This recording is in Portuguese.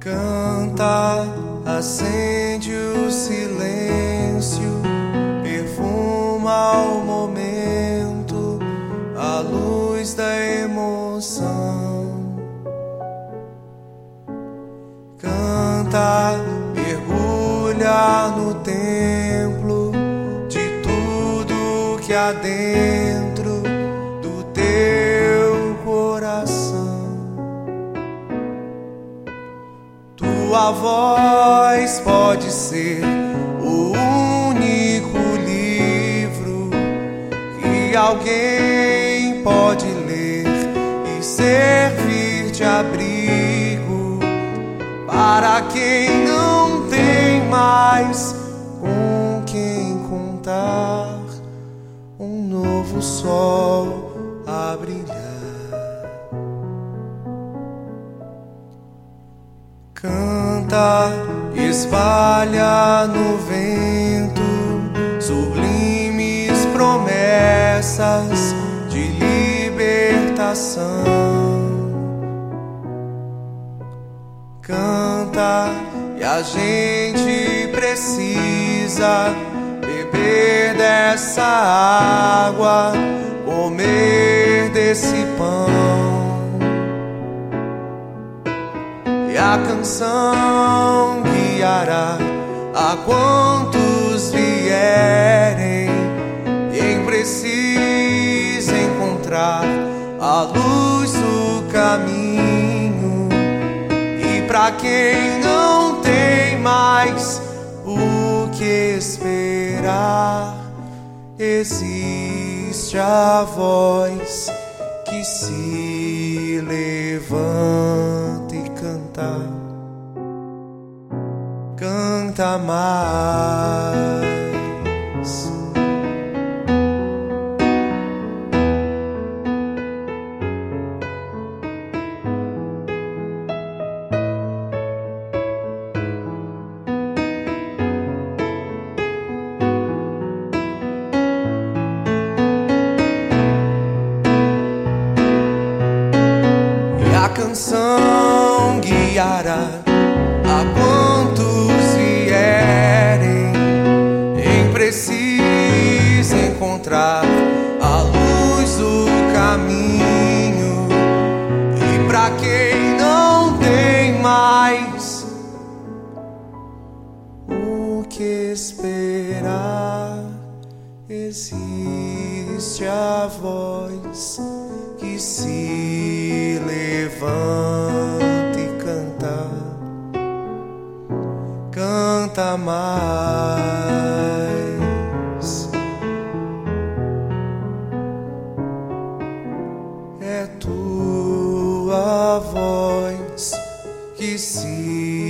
Canta, acende o silêncio, perfuma o momento, a luz da emoção. Canta, mergulha no templo de tudo que há dentro do teu coração. Tua voz pode ser o único livro que alguém pode ler e servir de abrigo para quem não tem mais com quem contar. Um novo sol a brilhar. Canta, espalha no vento sublimes promessas de libertação. Canta, e a gente precisa beber dessa água, comer desse pão. E a canção guiará a quantos vierem. Quem precisa encontrar a luz do caminho. E pra quem não tem mais o que esperar, existe a voz que se levanta e canta, canta mais. A canção guiará a quantos vierem. Quem precisa encontrar a luz do caminho. E pra quem não tem mais o que esperar, existe a voz que se levanta e canta, canta mais. É tua voz que se